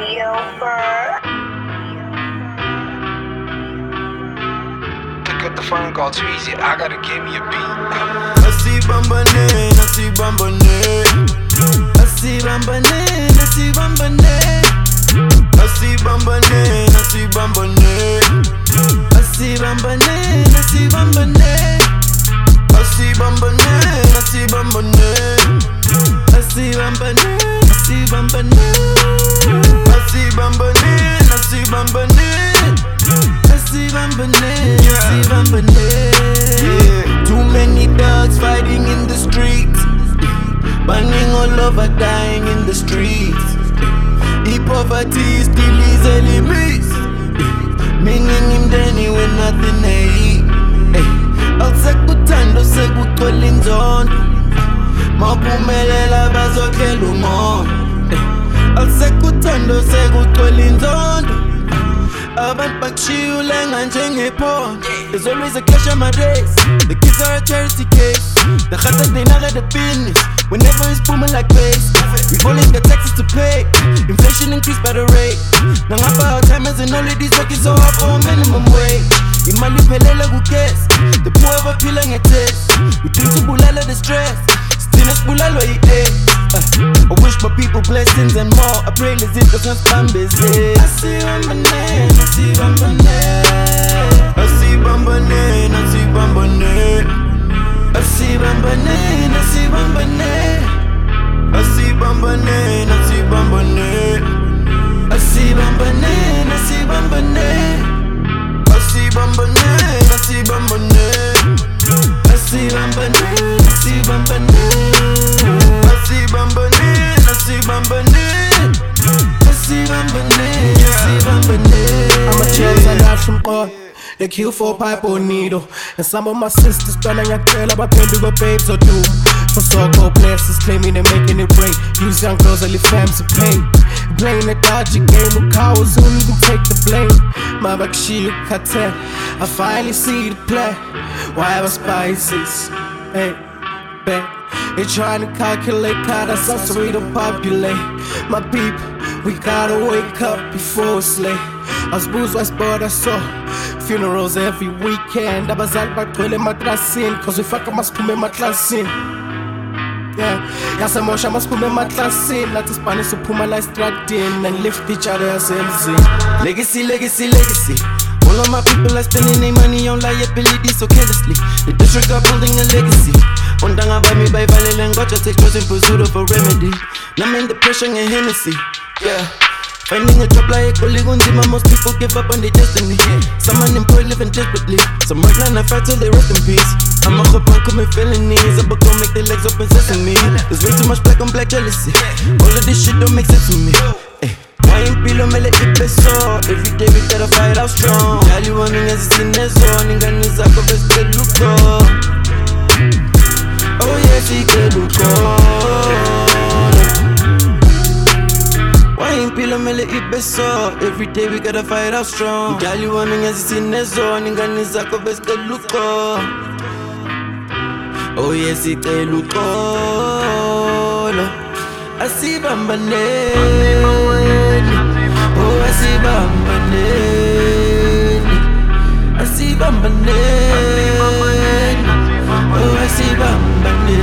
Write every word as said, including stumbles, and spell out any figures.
Pick up the phone and call too easy. I gotta give me a beat. I see Bambane, I see Bambane. I see Bambane, I see Bambane. I see Bambane, I see Bambane. I see Bambane, I see Bambane. I see Bambane, I see Bambane. I see Bambane, I see Bambane. I see Bambane, I see Bambane. I see Bambane, I see Bambane. Yeah. Too many dogs fighting in the streets, burning all over, dying in the streets. E poverty still is enemies, meaning him Danny with nothing they eat. Awusekuthanda sekugcwele inzondo, mawuphumelela bazokhela umoya. Awusekuthanda sekugcwele inzondo, abantu bakushiyula njengephondo. There's always a cash on my race. The kids are a charity case. The khatas they not at the business. Whenever it's booming like bass, we falling the taxes to pay. Inflation increased by the rate. Now ngapha our time as and all of these working so hard for a minimum wage. Imali phelela kukes, the poor baphila ngetest. We think sibulala the stress, sithina sibulalwa yi-AIDS. uh, I wish my people blessings and more. I pray lezinto sasibambeze. I see Bambane, I see Bambane. I see Bambane, I see Bambane. I see Bambane, I see Bambane. I see Bambane, I see Bambane. I see Bambane, I see Bambane. I see Bambane, I see Bambane. I see Bambane, I see Bambane. I see Bambane, I see Bambane. I see Bambane, I see Bambane. I'm a chosen lad from God. They kill for pipe or needle. And some of my sisters trying to tell about go babes or do. For so-called places claiming they're making it rain. Use young girls and leave fams in pain. Playing a dodgy game with cowards who don't even take the blame. My bakshi cartel, I finally see the play. Why have spices? Hey, babe. They trying to calculate how that's also we don't populate. My people, we gotta wake up before it's late. As booze was bought, I saw funerals every weekend. Abazali bagcwele emaklasin, cause we fuck masiphume emaklasin. Yeah, yasemosha masiphume emaklasin. Nathi Spanish siphuma la estradini and lift each other yasemzini. Legacy, legacy, legacy. All of my people are spending their money on liabilities so carelessly. They disregard building a legacy. Undanga bami bayivalele ngoja take drugs in pursuit of a remedy. Now I'm in depression and Hennessy. Yeah. Finding a job like Oligunzima, most people give up on their destiny. Some unemployed living desperately. Some work nine to five till they rest in peace. I'm a hop on commit felonies. I'm gonna make their legs open sesame. There's way too much black on black jealousy. All of this shit don't make sense to me. Hey. Why ain't Pilo mele ipeso? Every day we gotta fight out strong. Yali wa minga zisinezo, ningani zako beste luko. Oh yes, ike luko. Why ain't Pilo mele ipeso? Every day we gotta fight out strong. Yali wa minga zisinezo, ningani zako beste luko. Oh yes, ike luko. I see Bambane. Oh, I see Bambane. I see Bambane. Oh, I see Bambane.